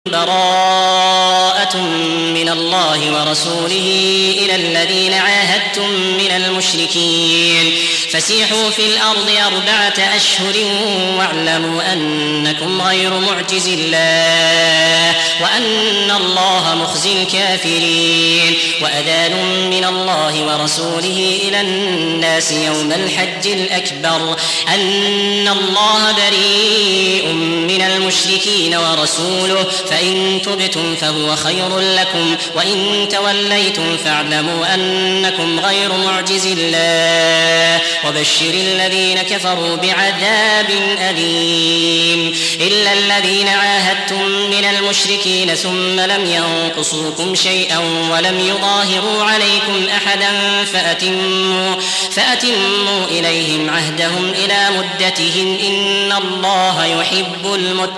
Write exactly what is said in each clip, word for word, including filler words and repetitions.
براءة من الله ورسوله إلى الذين عاهدتم من المشركين فسيحوا في الأرض أربعة أشهر واعلموا أنكم غير معجز الله وأن الله مخزي الكافرين. وأذان من الله ورسوله إلى الناس يوم الحج الأكبر أن الله بريء من المشركين ورسوله فإن تبتم فهو خير لكم وإن توليتم فاعلموا أنكم غير معجز الله وبشر الذين كفروا بعذاب أليم. إلا الذين عاهدتم من المشركين ثم لم ينقصوكم شيئا ولم يظاهروا عليكم أحدا فأتموا, فأتموا إليهم عهدهم إلى مدتهم إن الله يحب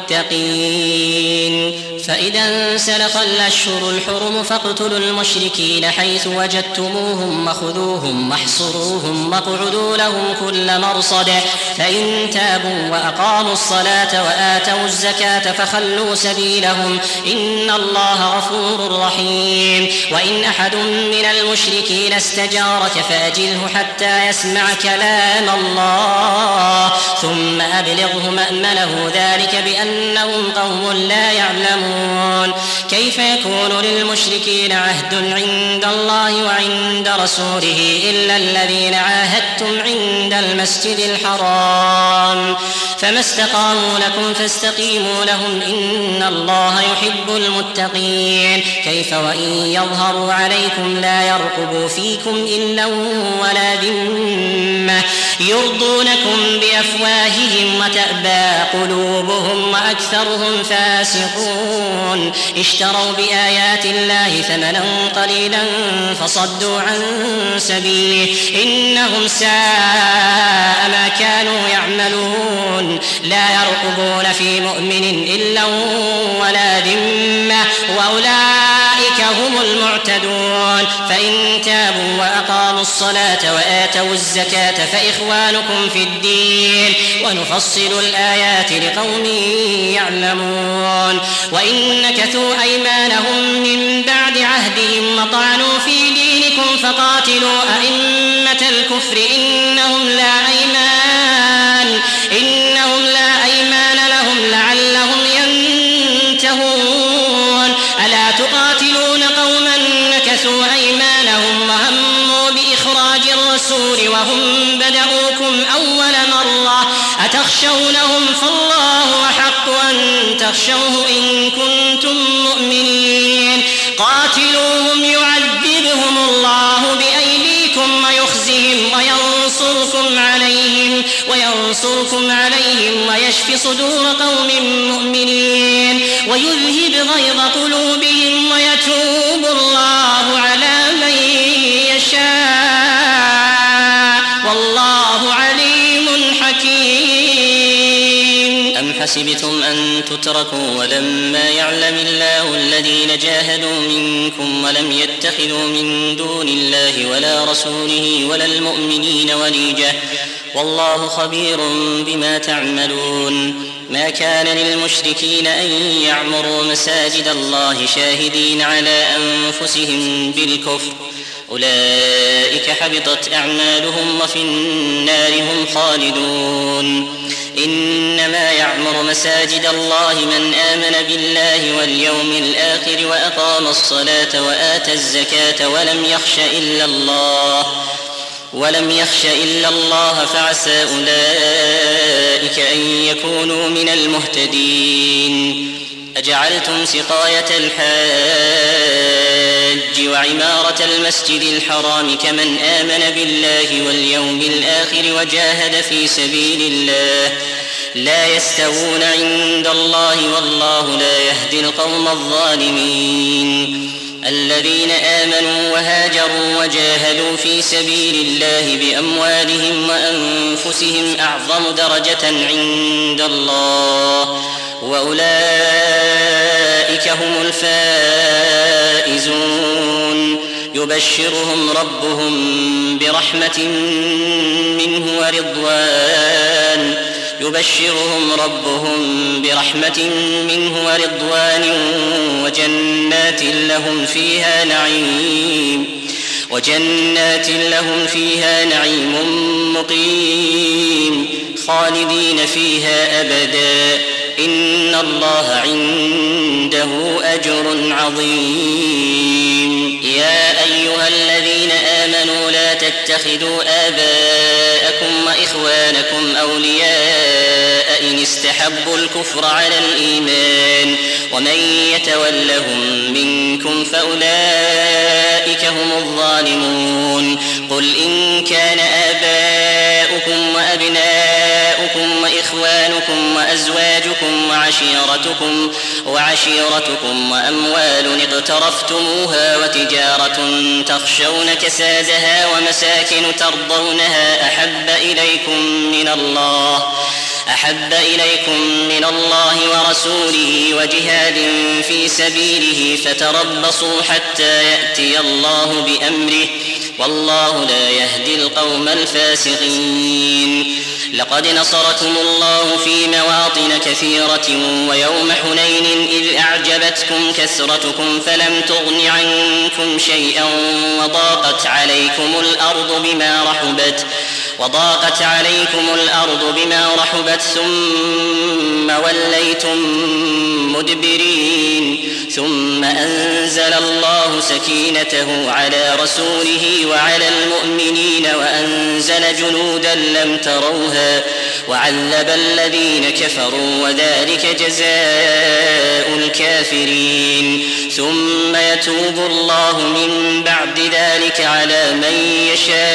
المتقين. فإذا انسلخ الأشهر الحرم فاقتلوا المشركين حيث وجدتموهم وخذوهم واحصروهم واقعدوا لهم كل مرصد فإن تابوا وأقاموا الصلاة وآتوا الزكاة فخلوا سبيلهم إن الله غفور رحيم. وإن أحد من المشركين استجارك فأجله حتى يسمع كلام الله ثم أبلغه مأمنه ذلك بأنهم قوم لا يعلمون. كيف يكون للمشركين عهد عند الله وعند رسوله إلا الذين عاهدتم عند المسجد الحرام فما استقاموا لكم فاستقيموا لهم إن الله يحب المتقين. كيف وإن يظهروا عليكم لا يرقبوا فيكم إلا ولا ذمة يرضونكم بأفواههم وتأبى قلوبهم وأكثرهم فاسقون. اشتروا بآيات الله ثمنا قليلا فصدوا عن سبيله إنهم ساء ما كانوا يعملون. لا يرقبون في مؤمن إلا ولا ذمة وأولئك هم المعتدون. فإن تابوا وأقاموا الصلاة وآتوا الزكاة فإخوانكم في الدين ونفصل الآيات لقوم يعلمون. وإن نكثوا أيمانهم من بعد عهدهم وطعنوا في دينكم فقاتلوا أئمة الكفر إنهم لا أيمان إنهم لا أيمان لهم لعلهم ينتهون. ألا تقاتلون قوما نكثوا أيمانهم وهموا بإخراج الرسول وهم بدأوكم أول مرة أتخشونهم فالله أحق أن تخشوه إن كنتم مؤمنين. قاتلوهم يعذبهم الله بأيديكم ويخزهم وينصركم عليهم وينصركم عليهم ويشف صدور قوم مؤمنين ويذهب غيظ قلوبهم ويتوب الله على من يشاء والله عليم حكيم. أم حسبتم أن تتركوا ولما يعلم الله الذين جاهدوا منكم ولم يتخذوا من دون الله ولا رسوله ولا المؤمنين وليجة والله خبير بما تعملون. ما كان للمشركين أن يعمروا مساجد الله شاهدين على أنفسهم بالكفر أولئك حبطت أعمالهم وفي النار هم خالدون. إنما يعمر مساجد الله من آمن بالله واليوم الآخر وأقام الصلاة وآتى الزكاة ولم يخش إلا الله ولم يخش إلا الله فعسى أولئك أن يكونوا من المهتدين. أجعلتم سقاية الحاج وعمارة المسجد الحرام كمن آمن بالله واليوم الآخر وجاهد في سبيل الله لا يستوون عند الله والله لا يهدي القوم الظالمين. الذين آمنوا وهاجروا وجاهدوا في سبيل الله بأموالهم وأنفسهم أعظم درجة عند الله وأولئك هم الفائزون. يبشرهم ربهم برحمة منه ورضوان يبشرهم ربهم برحمة منه ورضوان وجنات لهم فيها نعيم وجنات لهم فيها نعيم مقيم خالدين فيها أبدا إن الله عنده أجر عظيم. يا أيها الذين آمنوا لا تتخذوا آباءكم وإخوانكم أولياء إن استحبوا الكفر على الإيمان ومن يتولهم منكم فأولئك هم الظالمون. قل إن كان آباؤكم وأبناؤكم وإخوانكم وأزواجكم وعشيرتكم وعشيرتكم وأموال اقترفتموها وتجارة تخشون كسادها ومساكن ترضونها أحب إليكم من الله أحب إليكم من الله ورسوله وجهاد في سبيله فتربصوا حتى يأتي الله بأمره والله لا يهدي القوم الفاسقين. لقد نصركم الله في مواطن كثيرة ويوم حنين إذ أعجبتكم كثرتكم فلم تغن عنكم شيئا وضاقت عليكم الأرض بما رحبت وضاقت عليكم الأرض بما رحبت ثم وليتم مدبرين ثم أنزل الله سكينته على رسوله وعلى المؤمنين وأنزل جنودا لم تروها وعذب الذين كفروا وذلك جزاء الكافرين. ثم يتوب الله من بعد ذلك على من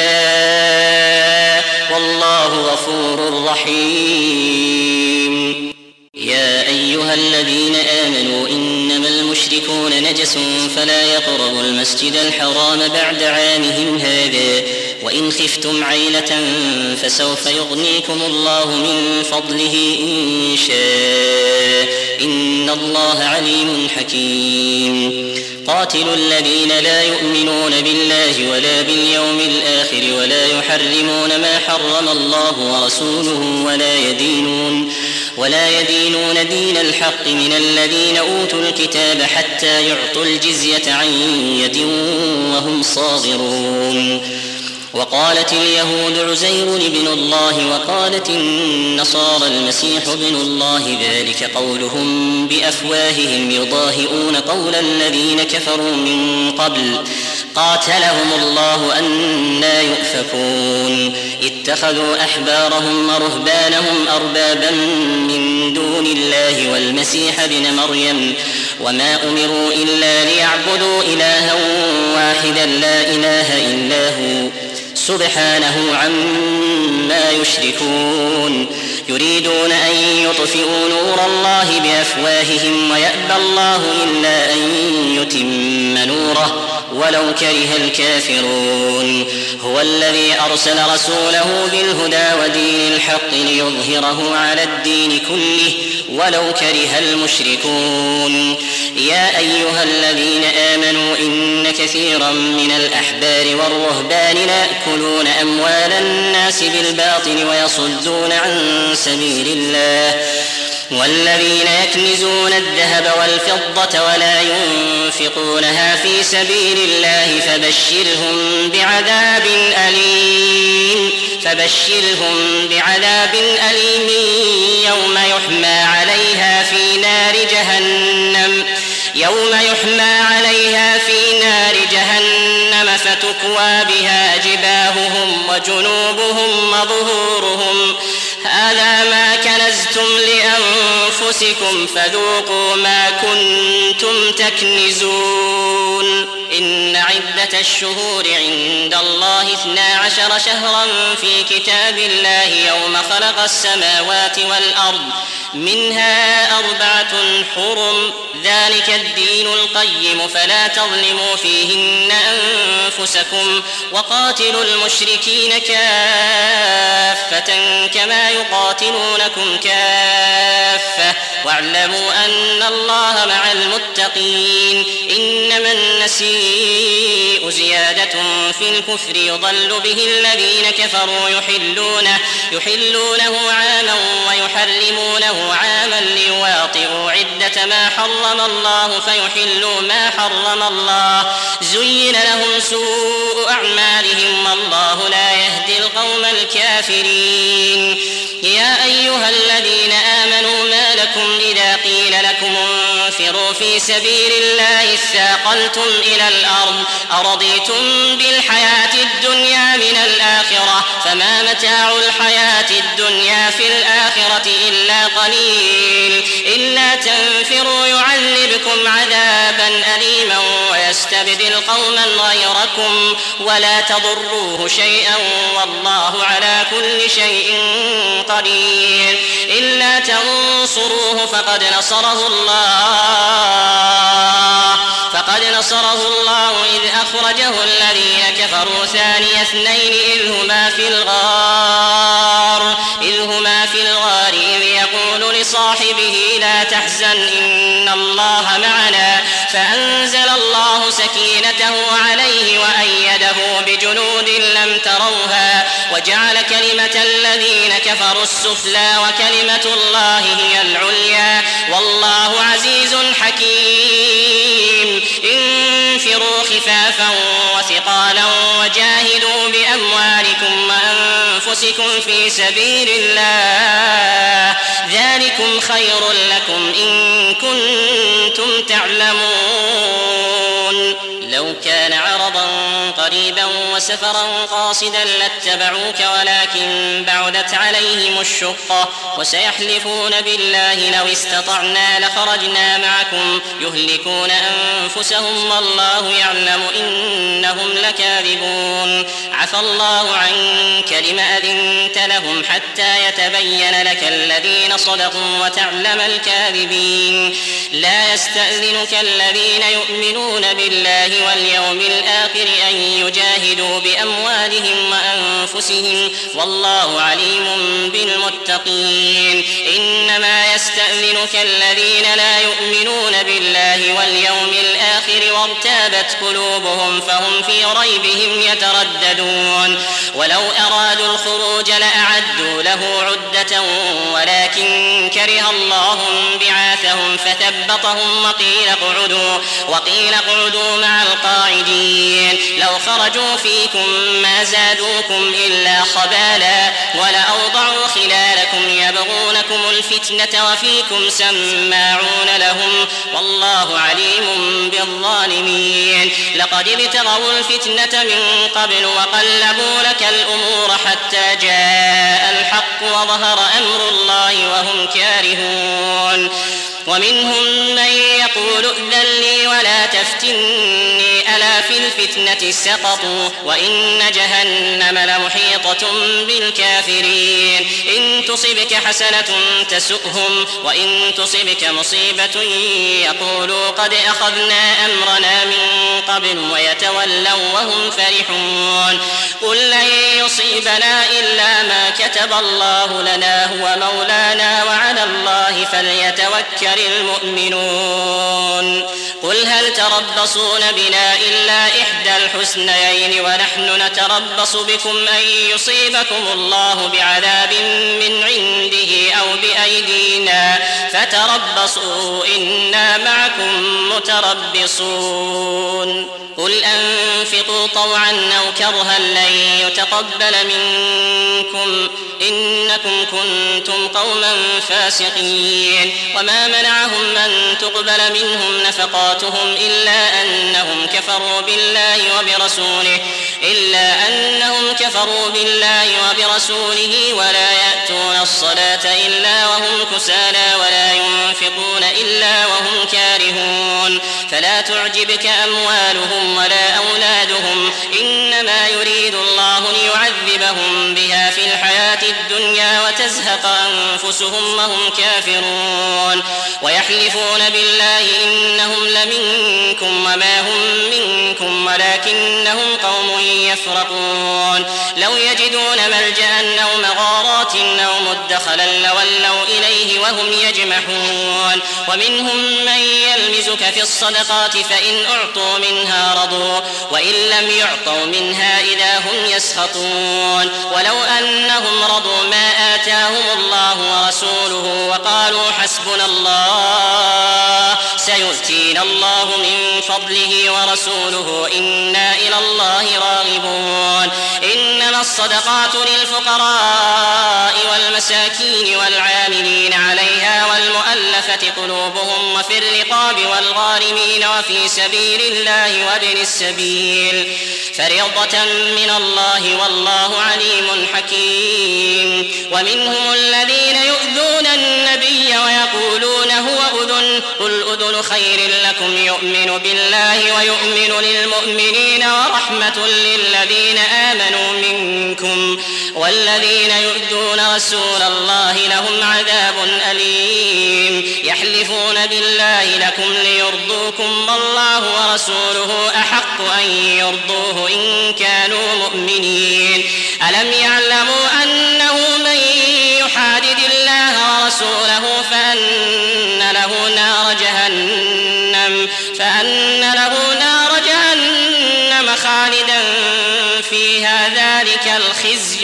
يشاء والله غفور رحيم. يا أيها الذين آمنوا إنما المشركون نجس فلا يقربوا المسجد الحرام بعد عامهم هذا وإن خفتم عيلة فسوف يغنيكم الله من فضله إن شاء إن الله عليم حكيم. قاتلوا الذين لا يؤمنون بالله ولا باليوم الآخر ولا يحرمون ما حرم الله ورسوله ولا يدينون ولا يدينون دين الحق من الذين أوتوا الكتاب حتى يعطوا الجزية عن يد وهم صاغرون. وقالت اليهود عزير ابن الله وقالت النصارى المسيح ابن الله ذلك قولهم بأفواههم يضاهئون قول الذين كفروا من قبل قاتلهم الله أنى يؤفكون. اتخذوا أحبارهم ورهبانهم أربابا من دون الله والمسيح ابن مريم وما أمروا إلا ليعبدوا إلها واحدا لا إله إلا هو سبحانه عما يشركون. يريدون أن يطفئوا نور الله بأفواههم ويأبى الله إلا أن يتم نوره ولو كره الكافرون. هو الذي أرسل رسوله بالهدى ودين الحق ليظهره على الدين كله ولو كره المشركون. يا أيها الذين آمنوا إن كثيرا من الأحبار والرهبان ليأكلون أموال الناس بالباطل ويصدون عن سبيل الله والذين يكنزون الذهب والفضة ولا ينفقونها في سبيل الله فبشرهم بعذاب أليم فبشرهم بعذاب أليم يوم يحمى عليها في نار جهنم يوم يحمى عليها في نار جهنم فتكوى بها جباههم وجنوبهم وظهورهم هذا ما كنزتم لأنفسكم فذوقوا ما كنتم تكنزون. إن عدة الشهور عند الله اثنا عشر شهرا في كتاب الله يوم خلق السماوات والأرض منها أربعة حرم ذلك الدين القيم فلا تظلموا فيهن أنفسكم وقاتلوا المشركين كافة كما يقاتلونكم كافة واعلموا أن الله مع المتقين. المتقين. إنما النسيء زيادة في الكفر يضل به الذين كفروا يحلونه, يحلونه عاما ويحرمونه عاما ليواطئوا عدة ما حرم الله فيحلوا ما حرم الله. زين لهم سوء أعمالهم والله لا يهدي القوم الكافرين. يا أيها الذين آمنوا ما لكم إذا قيل لكم انفروا في سبيل الله اثاقلتم إلى الأرض أرضيتم بالحياة الدنيا من الآخرة فما متاع الحياة الدنيا في الآخرة إلا قليل. إلا تنفروا يعذبكم عذابا أليما ويستبدل قوما غيركم ولا تضروه شيئا والله على كل شيء قدير. إلا تنصروه فقد نصره الله فقد نصره الله إذ أخرجه الذين كفروا ثاني اثنين إذ هما في الغار إذ هما في الغار إذ يقول لصاحبه لا تحزن إن الله معنا فأنزل الله سكينته عليه وأيده بجنود لم تروها وجعل كلمة الذين كفروا السفلى وكلمة الله هي العليا والله عزيز حكيم. انفروا خفافا وثقالا وجاهدوا بأموالكم وأنفسكم في سبيل الله ذلكم خير لكم إن كنتم تعلمون. لو كان عرضا قريبا وسفرا قاصدا لاتبعوك ولكن بعدت عليهم الشقة وسيحلفون بالله لو استطعنا لخرجنا معكم يهلكون أنفسهم والله يعلم إنهم لكاذبون. عفى الله عنك لم أذنت لهم حتى يتبين لك الذين صدقوا وتعلم الكاذبين. لا يستأذنك الذين يؤمنون بالله واليوم الآخر أن يجاهدوا بأموالهم وأنفسهم والله عليم بالمتقين. إنما يستأذنك الذين لا يؤمنون بالله واليوم الآخر وارتابت قلوبهم فهم في ريبهم يترددون. ولو أرادوا الخروج لأعدوا له عدة ولكن كره الله بعاثهم فثبطهم وقيل اقعدوا وقيل اقعدوا مع القاعدين. لو خرجوا فيكم ما زادوكم إلا خبالا ولأوضعوا خلالكم يبغونكم الفتنة وفيكم سماعون لهم والله عليم بالظالمين. لقد ابتغوا الفتنة من قبل وقلبوا لك الأمور حتى جاء الحق وظهر أمر الله وهم كارهون. ومنهم من يقول ائذن لي ولا تفتني ألا في الفتنة سقطوا وإن جهنم لمحيطة بالكافرين. إن تصبك حسنة تسؤهم وإن تصبك مصيبة يقولوا قد أخذنا أمرنا من قبل ويتولوا وهم فرحون. قل لن يصيبنا إلا ما كتب الله لنا هو مولانا وعلى الله فليتوكل المؤمنون. قل هل تربصون بنا إلا إحدى الحسنيين ونحن نتربص بكم أن يصيبكم الله بعذاب من عنده أو بأيدينا فتربصوا إنا معكم متربصون. قل أنفقوا طوعا أو كرها لن يتقبل منكم إنكم كنتم قوما فاسقين. وما منعهم أن تقبل منهم نفقاتهم إلا أنهم كفروا بالله وبرسوله إلا أنهم كفروا بالله وبرسوله ولا يأتون الصلاة إلا وهم كسالى ولا ينفقون إلا وهم كارهون. فلا تعجبك أموالهم ولا أولادهم إنما يريد الله ليعذبهم بها في الحياة الدنيا وتزهق أنفسهم وهم كافرون. ويحلفون بالله إنهم لمنكم وما هم منكم ولكنهم قوم يفرقون لو يجدون ملجأ أو مغارات أو مدخلا لولوا إليه وهم يجمحون ومنهم من يلمزك في الصدقات فإن أعطوا منها رضوا وإن لم يعطوا منها إذا هم يسخطون ولو أنهم رضوا ما آتاهم الله ورسوله وقالوا حسبنا الله سيؤتينا الله من فضله ورسوله إنا إلى الله راغبون إنما الصدقات للفقراء والمساكين والعاملين عليها والمؤلفة قلوبهم وفي الرقاب والغارمين وفي سبيل الله وابن السبيل فريضة من الله والله عليم حكيم ومنهم الذين يؤذون النبي ويقولون هو أذن قل أذن خير لكم يؤمن بالله ويؤمن للمؤمنين ورحمة للذين آمنوا منكم والذين يؤذون رسول الله لهم عذاب أليم يحلفون بالله لكم ليرضوكم والله ورسوله أحق أن يرضوه إن كانوا مؤمنين ألم يعلموا أنه من يحادد الله ورسوله فأن له نار جهنم فأن له نار جهنم خالدا فيها ذلك الخزي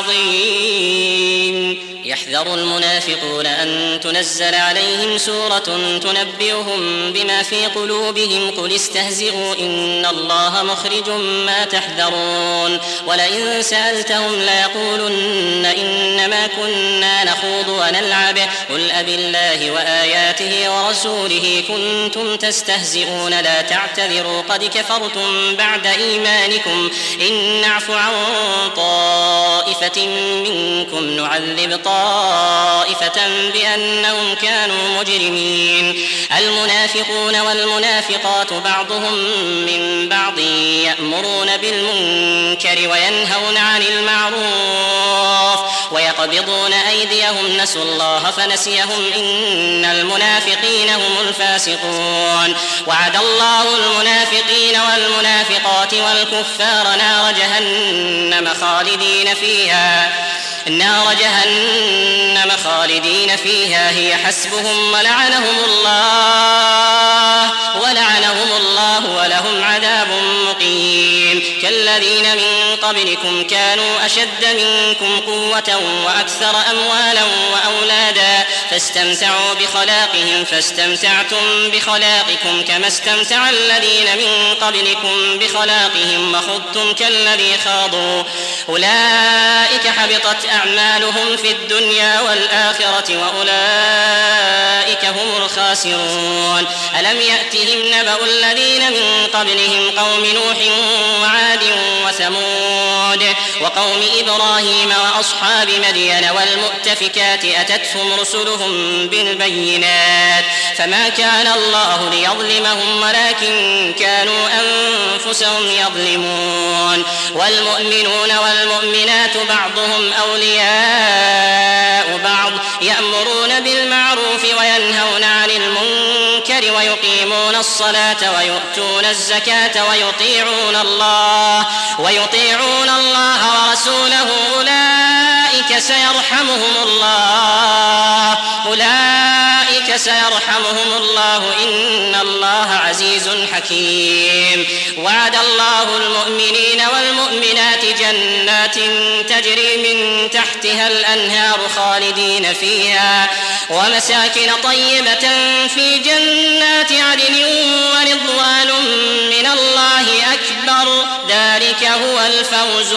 العظيم يحذر المنافقون أن تنزل عليهم سورة تنبئهم بما في قلوبهم قل استهزئوا إن الله مخرج ما تحذرون ولئن سألتهم ليقولن إنما كنا نخوض ونلعب قل أبالله وآياته ورسوله كنتم تستهزئون لا تعتذروا قد كفرتم بعد إيمانكم إن نعف عن طائفة منكم نعذب طائفة طائفة بأنهم كانوا مجرمين المنافقون والمنافقات بعضهم من بعض يأمرون بالمنكر وينهون عن المعروف ويقبضون أيديهم نسوا الله فنسيهم إن المنافقين هم الفاسقون وعد الله المنافقين والمنافقات والكفار نار جهنم خالدين فيها نار جهنم خالدين فيها هي حسبهم ولعنهم الله ولعنهم الله ولهم عذاب مقيم كالذين من قبلكم كانوا أشد منكم قوة وأكثر أموالا وأولادا فاستمتعوا بخلاقهم فاستمتعتم بخلاقكم كما استمتع الذين من قبلكم بخلاقهم وخضتم كالذي خاضوا أولئك حبطت أعمالهم في الدنيا والآخرة وأولئك هم الخاسرون ألم يأتهم نبأ الذين من قبلهم قوم نوح وعاد وثمود وقوم إبراهيم وأصحاب مدين والمؤتفكات أتتهم رسلهم بالبينات فما كان الله ليظلمهم ولكن كانوا أنفسهم يظلمون والمؤمنون والمؤمنات بعضهم أولياء بعض يأمرون بالمعروف وينهون عن المنكر ويقيمون الصلاة ويؤتون الزكاة ويطيعون الله ويطيعون الله ورسوله أولئك سيرحمهم الله أولئك سيرحمهم الله إن الله عزيز حكيم وعد الله المؤمنين والمؤمنات جنات تجري من تحتها الأنهار خالدين فيها ومساكن طيبة في جنات عدن ورضوان من الله أكبر ذلك هو الفوز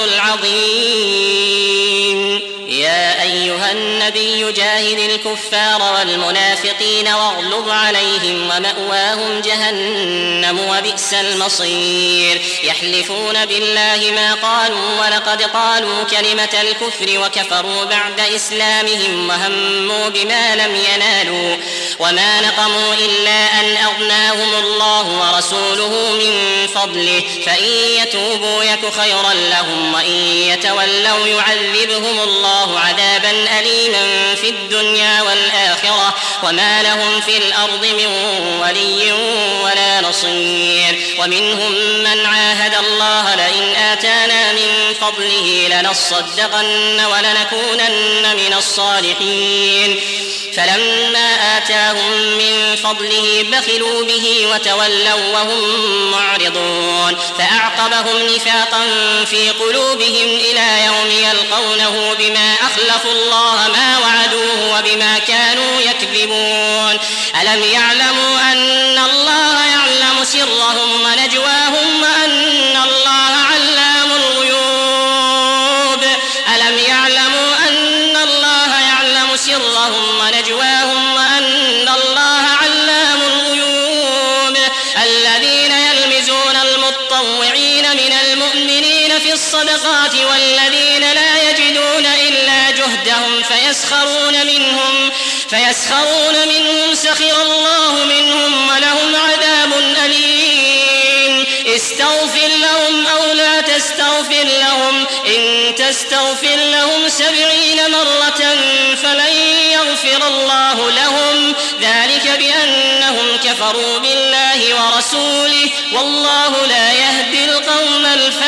العظيم يا أيها النبي جاهد الكفار والمنافقين واغلظ عليهم ومأواهم جهنم وبئس المصير يحلفون بالله ما قالوا ولقد قالوا كلمة الكفر وكفروا بعد إسلامهم وهموا بما لم ينالوا وما نقموا إلا أن أغناهم الله ورسوله من فضله فإن يتوبوا يك خيرا لهم وإن يتولوا يعذبهم الله عذابا أليما في الدنيا والآخرة وما لهم في الأرض من ولي ولا نصير بصير ومنهم من عاهد الله لئن آتانا من فضله لنصدقن ولنكونن من الصالحين فلما آتاهم من فضله بخلوا به وتولوا وهم معرضون فأعقبهم نفاقا في قلوبهم إلى يوم يلقونه بما أخلفوا الله ما وعدوه وبما كانوا يكذبون ألم يعلموا أن الله يعلم سرهم ونجواهم وأن الله علام الغيوب ألم يعلموا أن الله يعلم سرهم ونجواهم وأن الله علام الغيوب الذين يلمزون المتطوعين من المؤمنين في الصدقات والذين لا يجدون إلا جهدهم فيسخرون منهم فيسخرون منهم سخر الله منهم ولهم عذاب أليم استغفر لهم أو لا تستغفر لهم إن تستغفر لهم سبعين مرة فلن يغفر الله لهم ذلك بأنهم كفروا بالله ورسوله والله لا يهدي القوم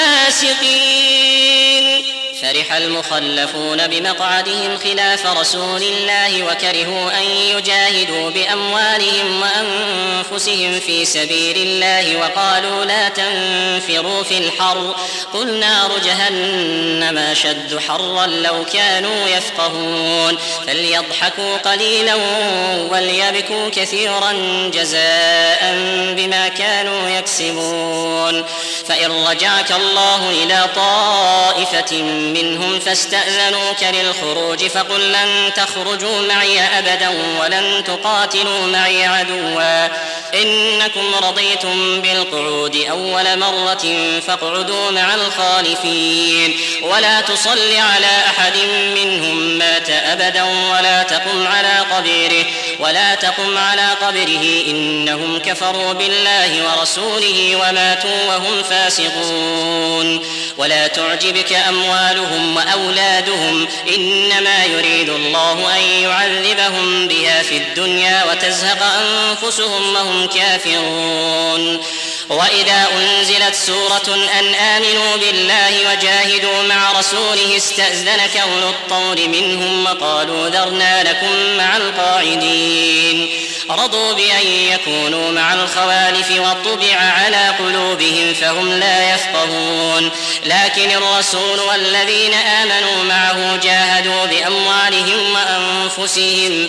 الفاسقين فرح المخلفون بمقعدهم خلاف رسول الله وكرهوا أن يجاهدوا بأموالهم وأنفسهم في سبيل الله وقالوا لا تنفروا في الحر قل نار جهنم أشد حرا لو كانوا يفقهون فليضحكوا قليلا وليبكوا كثيرا جزاء بما كانوا يكسبون فإن رجعك الله إلى طائفة منهم فاستأذنوك للخروج فقل لن تخرجوا معي أبدا ولن تقاتلوا معي عدوا إنكم رضيتم بالقعود أول مرة فاقعدوا مع الخالفين ولا تصل على أحد منهم مات أبدا ولا تقم على قبره ولا تقم على قبره إنهم كفروا بالله ورسوله وماتوا وهم فاسقون ولا تعجبك أموالهم وأولادهم إنما يريد الله أن يعذبهم بها في الدنيا وتزهق أنفسهم وهم كافرون وإذا أنزلت سورة أن آمنوا بالله وجاهدوا مع رسوله استأذنك أولو الطول منهم وقالوا ذرنا لكم مع القاعدين رضوا بأن يكونوا مع الخوالف وطبع على قلوبهم فهم لا يفقهون لكن الرسول والذين آمنوا معه جاهدوا بأموالهم وأنفسهم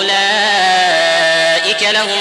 وأولئك لهم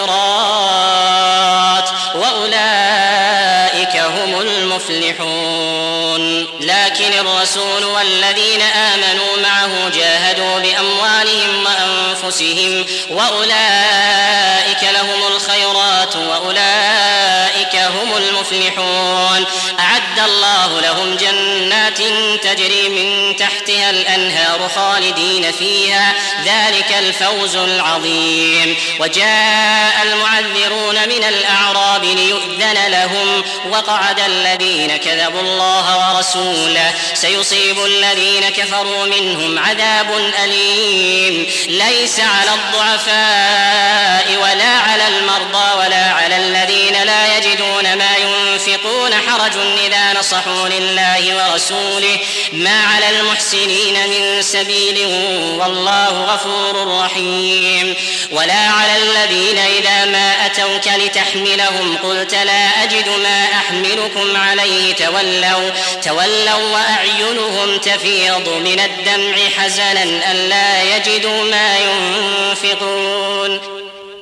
الخيرات وأولئك هم المفلحون لكن الرسول والذين آمنوا معه جاهدوا بأموالهم وأنفسهم وأولئك لهم الخيرات وأولئك هم المفلحون أعد الله لهم جنات تجري من تحتها الأنهار خالدين فيها ذلك الفوز العظيم وجاء المعذرون من الأعراب ليؤذن لهم وقعد الذين كذبوا الله ورسوله سيصيب الذين كفروا منهم عذاب أليم ليس على الضعفاء ولا على المرضى ولا على الذين لا يجدون ما ينفقون حرج إذا نصحوا لله ورسوله ما على المحسنين من سبيل والله غفور رحيم ولا على الذين إذا ما أتوك لتحملهم قلت لا أجد ما أحملكم عليه تولوا, تولوا وأعينهم تفيض من الدمع حزنا ألا يجدوا ما ينفقون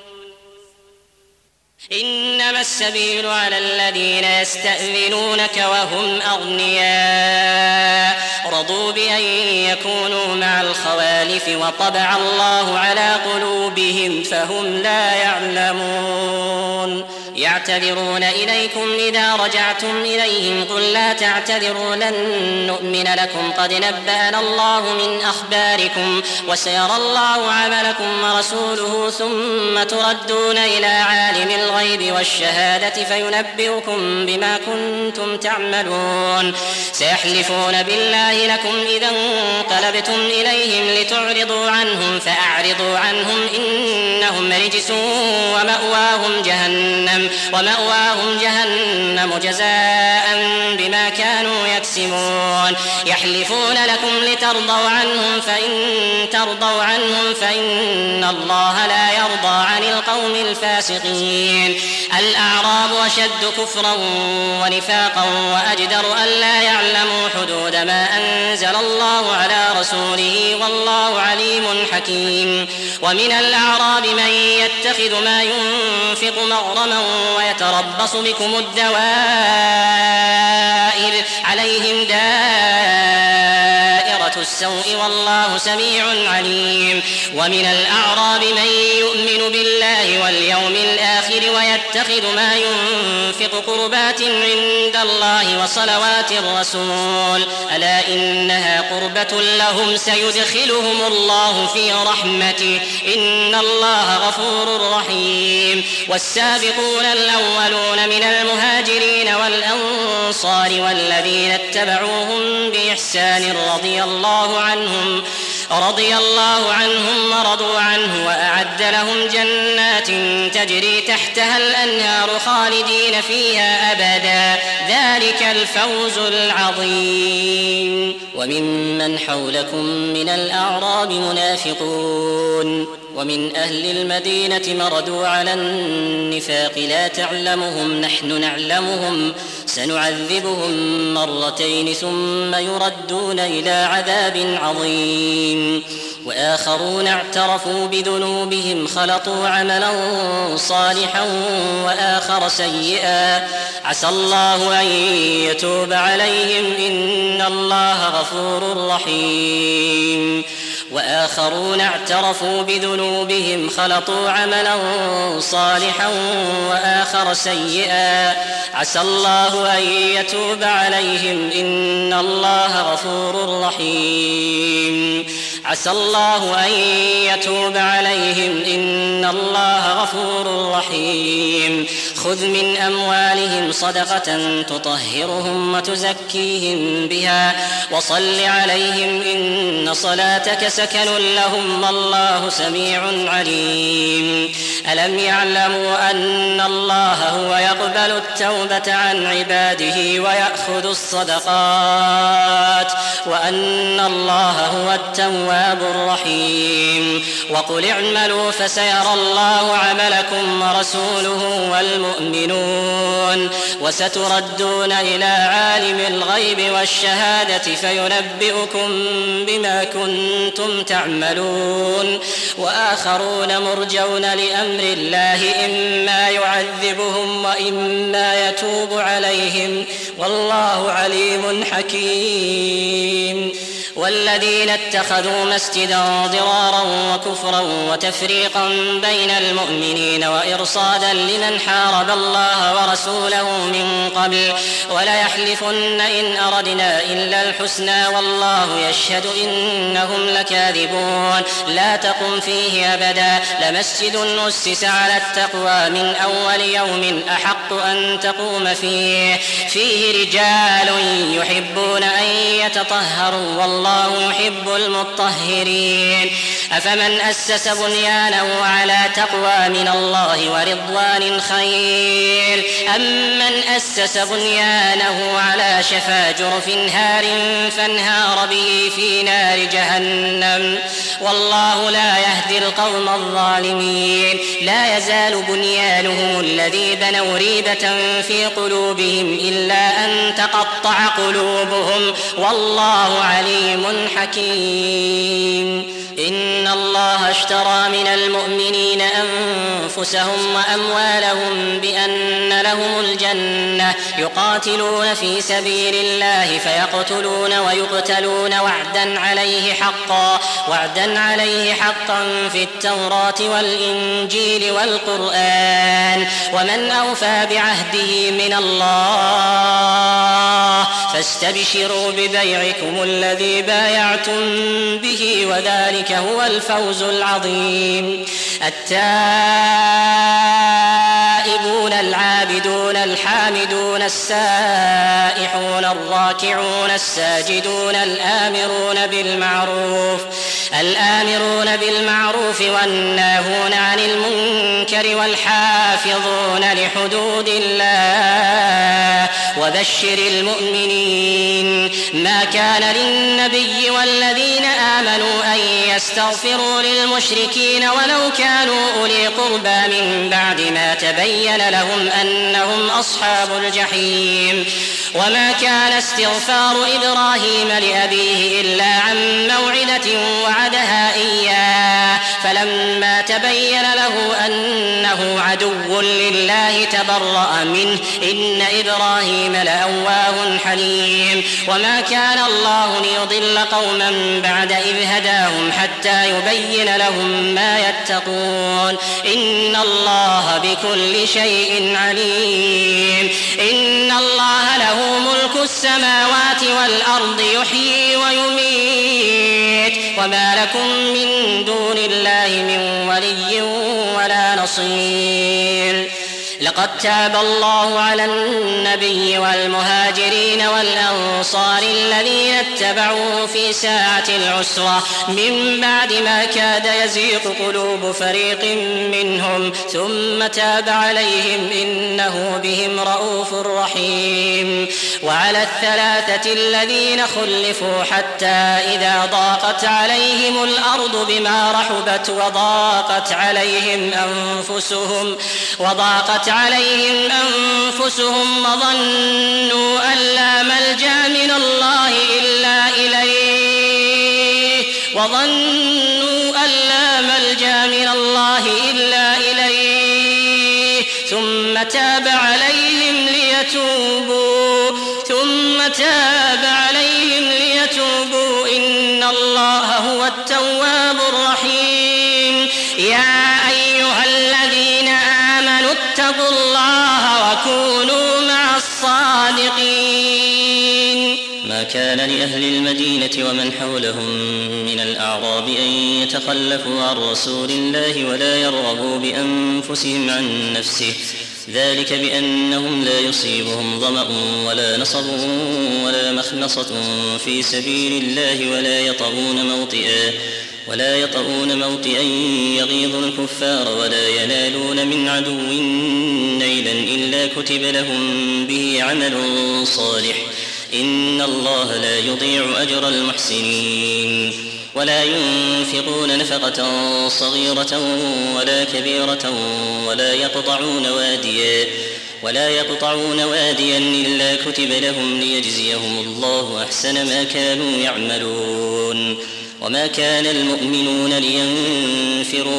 إنما السبيل على الذين يستأذنونك وهم أغنياء رضوا بأن يكونوا مع الخوالف وطبع الله على قلوبهم فهم لا يعلمون يعتذرون إليكم إذا رجعتم إليهم قل لا تعتذروا لن نؤمن لكم قد نبأنا الله من أخباركم وسيرى الله عملكم ورسوله ثم تردون إلى عالم الغيب والشهادة فينبئكم بما كنتم تعملون سيحلفون بالله لكم إذا انقلبتم إليهم لتعرضوا عنهم فأعرضوا عنهم إنهم رجس ومأواهم جهنم جهنم ومأواهم جهنم جزاء بما كانوا يكسبون يحلفون لكم لترضوا عنهم فإن ترضوا عنهم فإن الله لا يرضى عن القوم الفاسقين الأعراب أشد كفرا ونفاقا وأجدر ألا يعلموا حدود ما أنزل الله على رسوله والله عليم حكيم ومن الأعراب من يتخذ ما ينفق مغرما ويتربص بكم الدوائر عليهم دائرة السوء والله سميع عليم ومن الأعراب من يؤمن بالله واليوم الآخر ويتخذ ما ينفق قربات عند الله وصلوات الرسول ألا إنها قربة لهم سيدخلهم الله في رحمته إن الله غفور رحيم والسابقون الأولون من المهاجرين والأنصار والذين اتبعوهم بإحسان رضي الله عنهم رضي الله عنهم ورضوا عنه وأعد لهم جنات تجري تحتها الأنهار خالدين فيها أبدا ذلك الفوز العظيم وممن حولكم من الأعراب منافقون ومن أهل المدينة مردوا على النفاق لا تعلمهم نحن نعلمهم سنعذبهم مرتين ثم يردون إلى عذاب عظيم وآخرون اعترفوا بذنوبهم خلطوا عملا صالحا وآخر سيئا عسى الله أن يتوب عليهم إن الله غفور رحيم وآخرون اعترفوا بذنوبهم خلطوا عملا صالحا وآخر سيئا عسى الله أن يتوب عليهم إن الله غفور رحيم عسى الله أن يتوب عليهم إن الله غفور رحيم خذ من أموالهم صدقة تطهرهم وتزكيهم بها وصل عليهم إن صلاتك سكن لهم والله سميع عليم ألم يعلموا أن الله هو يقبل التوبة عن عباده ويأخذ الصدقات وأن الله هو التواب الرحيم وقل اعملوا فسيرى الله عملكم ورسوله والمؤمنون وستردون إلى عالم الغيب والشهادة فينبئكم بما كنتم تعملون وآخرون مرجون لأمر الله إما يعذبهم وإما يتوب عليهم والله عليم حكيم والذين اتخذوا مسجدا ضرارا وكفرا وتفريقا بين المؤمنين وإرصادا لمن حارب الله ورسوله من قبل وليحلفن إن أردنا إلا الحسنى والله يشهد إنهم لكاذبون لا تقم فيه أبدا لمسجد أسس على التقوى من أول يوم أحق أن تقوم فيه فيه رجال يحبون أن يتطهروا والله يحب المطهرين أفمن أسس بنيانه على تقوى من الله ورضوان خير أم من أسس بنيانه على شفا جرف هار فانهار به في نار جهنم والله لا يهدي القوم الظالمين لا يزال بنيانهم الذي بنوا ريبة في قلوبهم إلا أن تقطع قلوبهم والله عليم حكيم إن الله اشترى من المؤمنين أنفسهم وأموالهم بأن لهم الجنة يقاتلون في سبيل الله فيقتلون ويقتلون وعدا عليه حقا وعدا عليه حقا في التوراة والإنجيل والقرآن ومن أوفى بعهده من الله فاستبشروا ببيعكم الذي بايعتم به وذلك هو الفوز العظيم التائبون العابدون الحامدون السائحون الراكعون الساجدون الآمرون بالمعروف الآمرون بالمعروف والناهون عن المنكر والحافظون لحدود الله وبشر المؤمنين. ما كان للنبي والذين آمنوا أن يستغفروا للمشركين ولو كانوا أولي قربى من بعد ما تبين لهم أنهم أصحاب الجحيم. وما كان استغفار إبراهيم لأبيه إلا عن موعدة وعدها إياه فلما تبين له أنه عدو لله تبرأ منه إن إبراهيم لأواه حليم. وما كان الله ليضل قوما بعد إذ هداهم حتى يبين لهم ما يتقون إن الله بكل شيء عليم. إن الله له ملك السماوات والأرض يحيي ويميت وما لكم من دون الله من ولي ولا نصير. لقد تاب الله على النبي والمهاجرين والأنصار الذين اتبعوه في ساعة العسرة من بعد ما كاد يزيغ قلوب فريق منهم ثم تاب عليهم إنه بهم رؤوف رحيم. وعلى الثلاثة الذين خلفوا حتى إذا ضاقت عليهم الأرض بما رحبت وضاقت عليهم أنفسهم وضاقت عليهم أنفسهم وظنوا أن لا ملجأ من الله إلا إليه وظنوا أن لا ملجأ من الله إلا إليه ثم تاب عليهم ليتوبوا ثم تاب عليهم ليتوبوا إن الله هو التواب الرحيم. يا أيها الذين آمنوا اتقوا الله وكونوا مع الصادقين. ما كان لأهل المدينة ومن حولهم من الأعراب أن يتخلفوا عن رسول الله ولا يرغبوا بأنفسهم عن نفسه ذلك بأنهم لا يصيبهم ظمأ ولا نصب ولا مخمصة في سبيل الله ولا يطؤون موطئا ولا يطؤون موطئا يغيظ الكفار ولا ينالون من عدو نيلا إلا كتب لهم به عمل صالح إن الله لا يضيع أجر المحسنين. ولا ينفقون نفقة صغيرة ولا كبيرة ولا يقطعون واديا ولا يقطعون واديا إلا كتب لهم ليجزيهم الله أحسن ما كانوا يعملون. وما كان المؤمنون لينفروا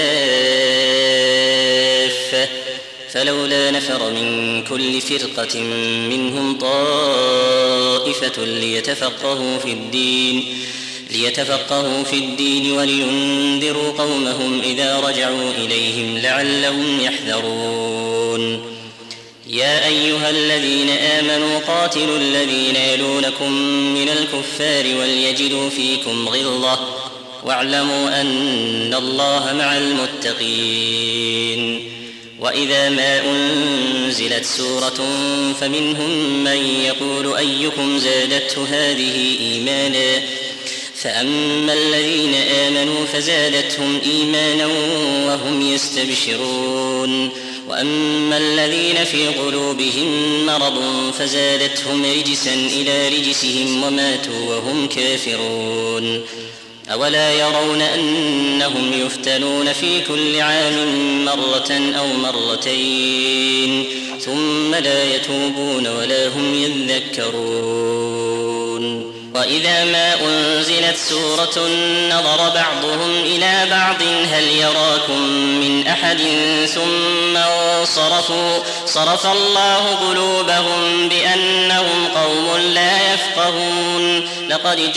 كافة فلولا نفر من كل فرقة منهم طائفة ليتفقهوا في الدين ليتفقهوا في الدين ولينذروا قومهم إذا رجعوا إليهم لعلهم يحذرون. يا أيها الذين آمنوا قاتلوا الذين يلونكم من الكفار وليجدوا فيكم غلظة واعلموا أن الله مع المتقين. وإذا ما أنزلت سورة فمنهم من يقول أيكم زادته هذه إيمانا فأما الذين آمنوا فزادتهم إيمانا وهم يستبشرون وأما الذين في قلوبهم مرض فزادتهم رجسا إلى رجسهم وماتوا وهم كافرون. أولا يرون أنهم يفتنون في كل عام مرة أو مرتين ثم لا يتوبون ولا هم يذكرون. وإذا ما أنزلت سورة نظر بعضهم إلى بعض هل يراكم من أحد ثم انصرفوا صرف الله قلوبهم بأنهم قوم لا يفقهون. لقد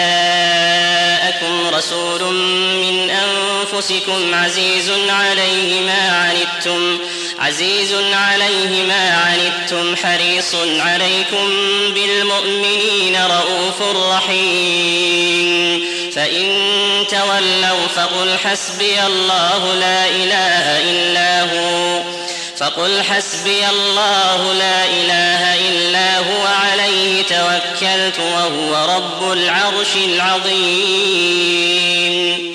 جاءكم رسول من أنفسكم عزيز عليه ما عنتم عزيز عليه ما عنتم حريص عليكم بالمؤمنين رؤوف رحيم. فإن تولوا فقل حسبي الله لا إله إلا هو فقل حسبي الله لا إله إلا هو عليه توكلت وهو رب العرش العظيم.